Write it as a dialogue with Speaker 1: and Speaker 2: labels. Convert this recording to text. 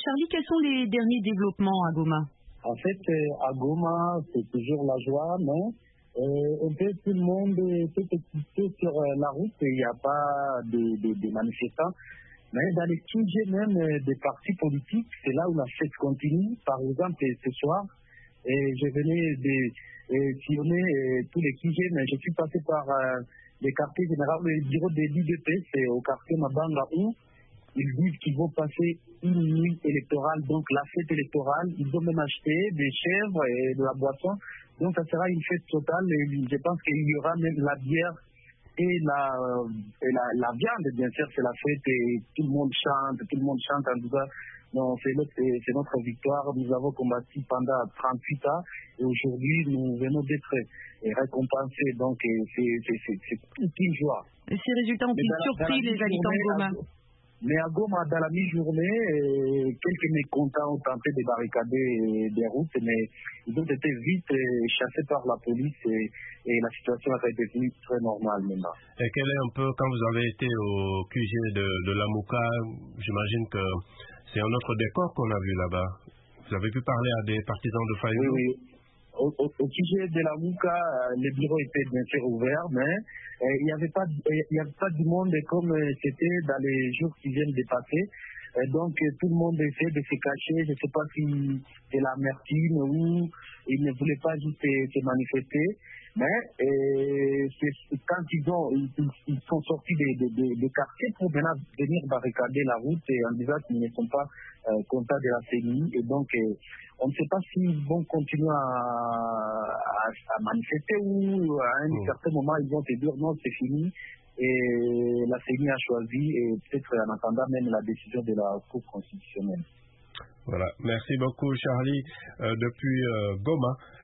Speaker 1: Charlie, quels sont les derniers développements à Goma?
Speaker 2: En fait, à Goma, c'est toujours la joie, mais un peu tout le monde est excité sur la route et il n'y a pas de manifestants. Mais dans les sujets même des partis politiques, c'est là où la fête continue. Par exemple, ce soir, je venais de sillonner tous les sujets, mais je suis passé par les quartiers généraux, le bureau de l'IDP, c'est au quartier Mabanga où ils disent qu'ils vont passer une nuit électorale, donc la fête électorale. Ils ont même acheté des chèvres et de la boisson. Donc ça sera une fête totale et je pense qu'il y aura même la bière et la viande, bien sûr, c'est la fête et tout le monde chante en tout cas. Non, c'est notre victoire. Nous avons combattu pendant 38 ans et aujourd'hui nous venons d'être récompensés. Donc c'est toute une joie.
Speaker 1: Et ces résultats ont-ils surpris les habitants de Goma?
Speaker 2: Mais à Goma, dans la mi-journée, quelques mécontents ont tenté de barricader des routes, mais ils ont été vite chassés par la police et la situation est devenue très normale maintenant.
Speaker 3: Et quel est un peu, quand vous avez été au QG de Lamuka, j'imagine que c'est un autre décor qu'on a vu là-bas. Vous avez pu parler à des partisans de Fayulu?
Speaker 2: Oui. Au QG de Lamuka, les bureaux étaient bien sûr ouverts, mais il n'y avait pas du monde comme c'était dans les jours qui viennent de passer. Donc tout le monde essaie de se cacher. Je ne sais pas si c'est l'amertume ou ils ne voulaient pas juste se manifester. Mais quand ils sont sortis des quartiers pour venir barricader la route en disant qu'ils ne sont pas contents de la CENI. Et donc on ne sait pas s'ils vont continuer à manifester ou à un certain moment ils vont se dire non, c'est fini. Et la CENI a choisi, et peut-être en attendant même la décision de la Cour constitutionnelle.
Speaker 3: Voilà, merci beaucoup Charlie depuis Goma.